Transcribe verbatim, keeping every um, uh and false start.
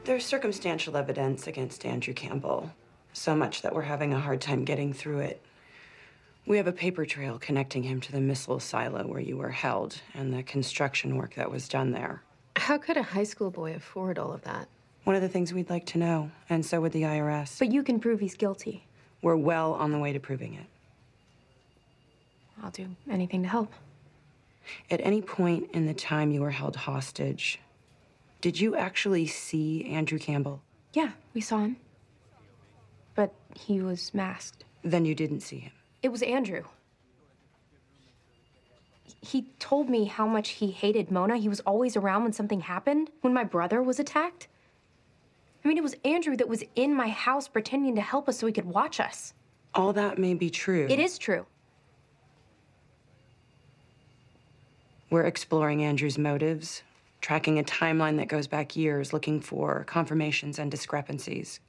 There's circumstantial evidence against Andrew Campbell. So much that we're having a hard time getting through it. We have a paper trail connecting him to the missile silo where you were held and the construction work that was done there. How could a high school boy afford all of that? One of the things we'd like to know, and so would the I R S. But you can prove he's guilty. We're well on the way to proving it. I'll do anything to help. At any point in the time you were held hostage, did you actually see Andrew Campbell? Yeah, we saw him. But he was masked. Then you didn't see him. It was Andrew. He told me how much he hated Mona. He was always around when something happened, when my brother was attacked. I mean, it was Andrew that was in my house pretending to help us so he could watch us. All that may be true. It is true. We're exploring Andrew's motives, tracking a timeline that goes back years, looking for confirmations and discrepancies.